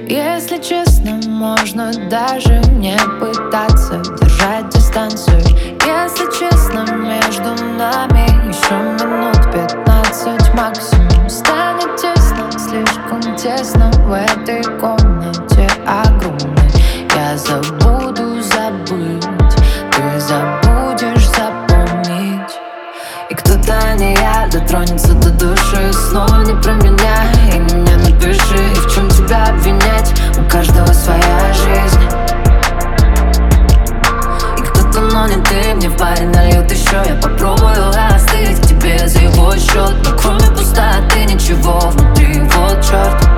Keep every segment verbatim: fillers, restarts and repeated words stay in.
Если честно, можно даже не пытаться держать дистанцию. Если честно, между нами еще минут пятнадцать максимум. Станет тесно, слишком тесно в этой комнате огромной. Я забуду забыть, ты забудешь запомнить. И кто-то, не я, дотронется до души. Снова не про меня, и меня напиши. И в чем тебя обвинять? У каждого своя жизнь. И кто-то, но не ты, мне в баре нальют еще. Я попробую остыть к тебе за его счет. Но кроме пустоты ничего внутри, вот черт.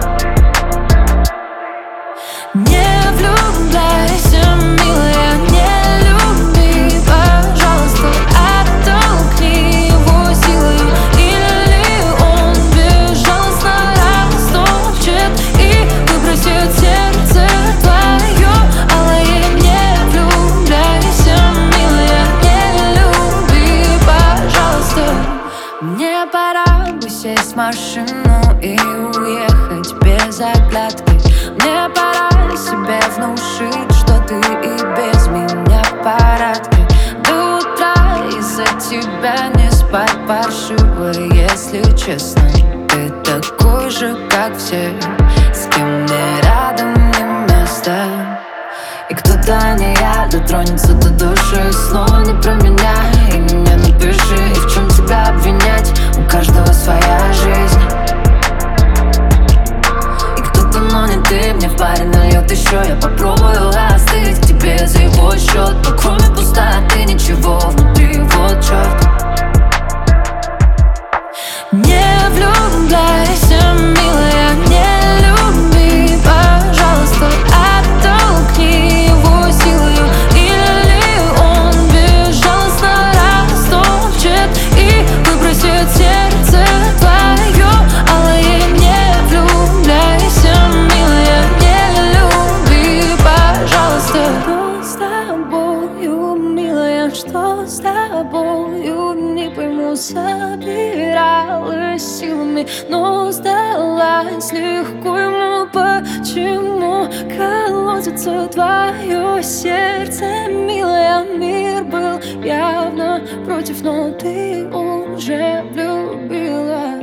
Не влюбляйся, милая, не люби, пожалуйста, оттолкни его силой. Или он безжалостно растопчет и выбросит сердце твое. Алое, не влюбляйся, милая, не люби, пожалуйста. Мне пора бы сесть в машину и уехать без оглядки. Мне пора себе внушить, что ты и без меня в порядке. До утра из-за тебя не спать паршиво. Если честно, ты такой же, как все, с кем мне рядом не место. И кто-то, не я, дотронется до души. Снова не про меня, и меня напиши. И в чем тебя обвинять? У каждого своя жизнь. Но не ты, мне в баре нальет еще. Я попробую остыть к тебе за его счет. Но кроме пустоты ничего внутри, вот черт. Не влюбляйся, милая, не люби, пожалуйста, оттолкни его силою. Или он безжалостно растопчет и выбросит сердце твое. Алое, не влюбляйся, милая, не люби, пожалуйста. Что с тобою, милая, что с тобою? Не пойму, собиралась силами, но сдалась легко ему. Почему колотится твое сердце, милая? Мир был явно против, но ты уже влюбилась.